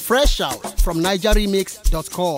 Fresh out from nigeremix.com.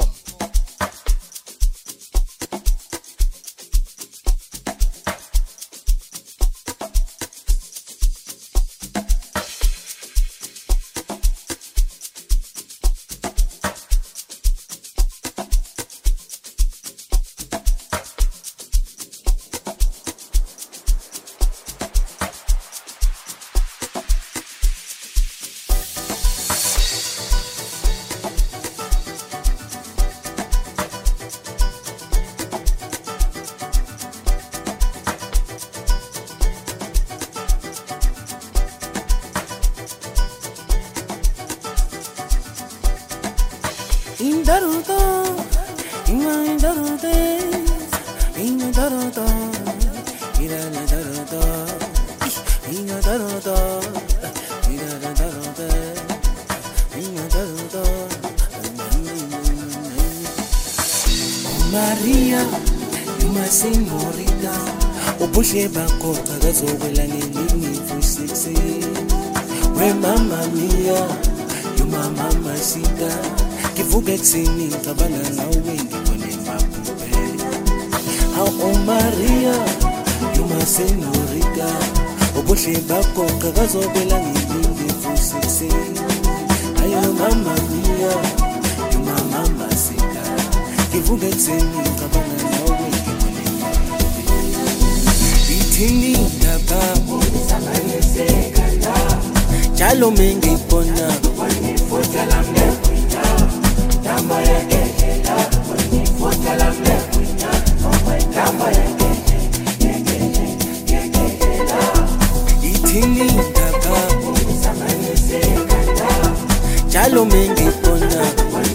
Maria, you my señorita. Upushe bako kagazo wela nini fusiksi. We mamma mia, you my mama sita. Kivuge tsini tabana na wingi kwenye mapupe. Oh Maria, you my señorita. Upushe bako kagazo wela nini fusiksi. Ayo mamma mia, you my mama sita. Kivuge tsini tabana na wingi kwenye mapupe. Itini tababu Chalo mengi pona Itini tababu Chalo mengi pona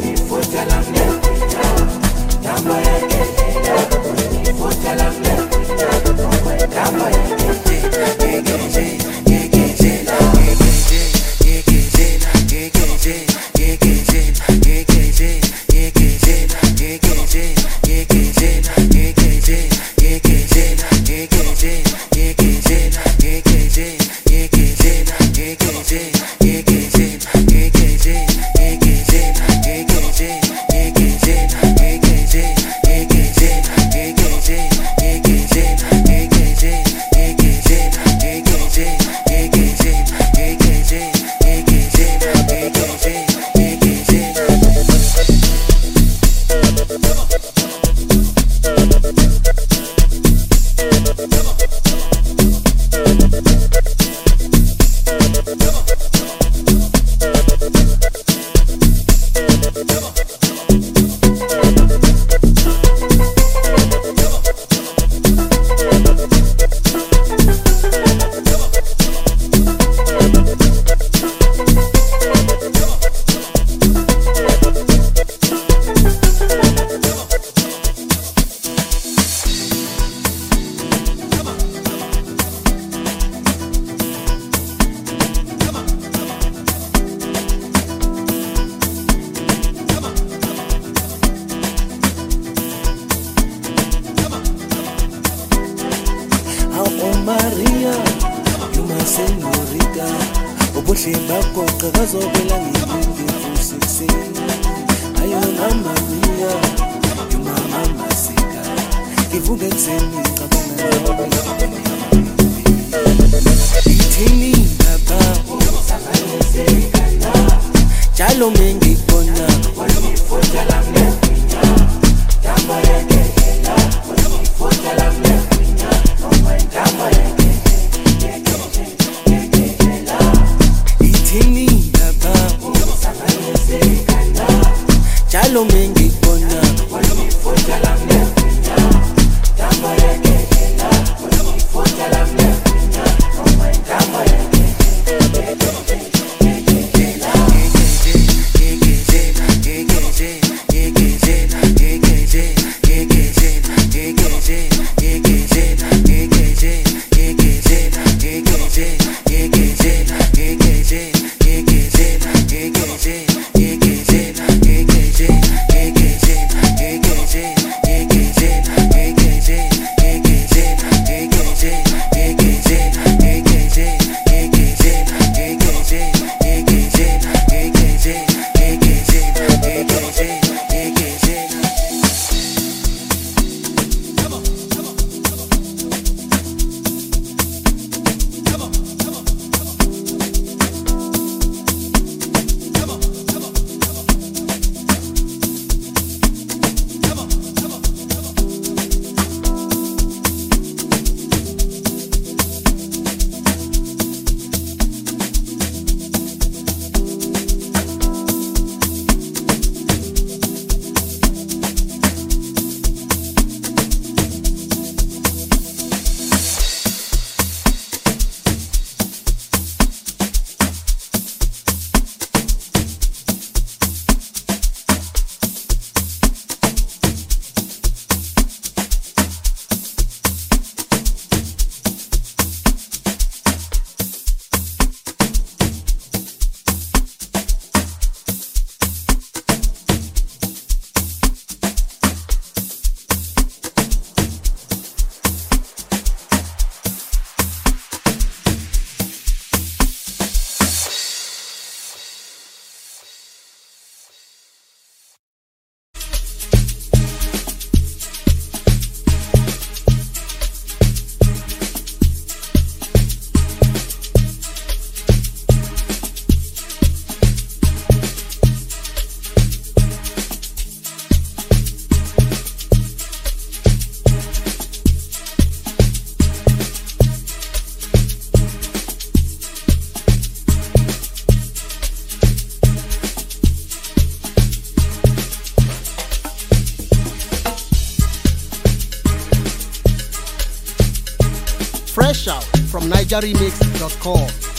Maria, you my señorita. Upushe bako kagazo wela nini fusiksi. Ayo mamma mia, you my mama sita. Kivuge tsini tabana na wingi kwenye mapupe. Itini tababu Chalo mengi pona Itini tababu Chalo mengi pona Tama from NigerRemix.com.